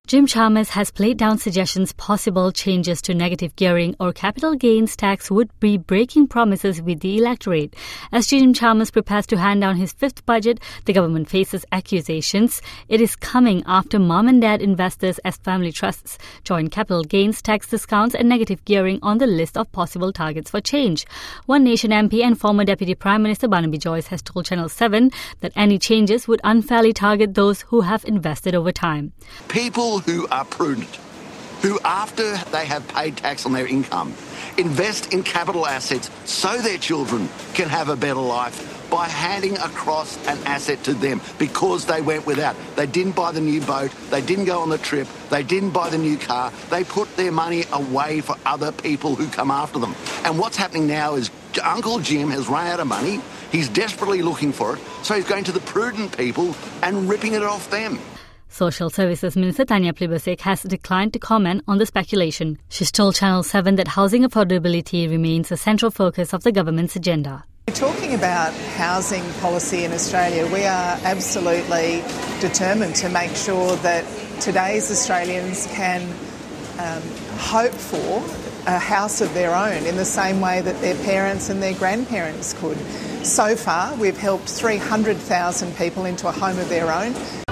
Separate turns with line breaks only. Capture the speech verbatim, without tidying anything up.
Jim Chalmers has played down suggestions possible changes to negative gearing or capital gains tax would be breaking promises with the electorate. As Jim Chalmers prepares to hand down his fifth budget, the government faces accusations. It is coming after mom and dad investors as family trusts joined capital gains tax discounts and negative gearing on the list of possible targets for change. One Nation M P and former Deputy Prime Minister Barnaby Joyce has told Channel seven that any changes would unfairly target those who have invested over time.
People who are prudent, who after they have paid tax on their income, invest in capital assets so their children can have a better life by handing across an asset to them because they went without. They didn't buy the new boat, they didn't go on the trip, they didn't buy the new car, they put their money away for other people who come after them. And what's happening now is Uncle Jim has run out of money, he's desperately looking for it, so he's going to the prudent people and ripping it off them.
Social Services Minister Tanya Plibersek has declined to comment on the speculation. She's told Channel seven that housing affordability remains a central focus of the government's agenda.
We're talking about housing policy in Australia. We are absolutely determined to make sure that today's Australians can um, hope for a house of their own in the same way that their parents and their grandparents could. So far, we've helped three hundred thousand people into a home of their own.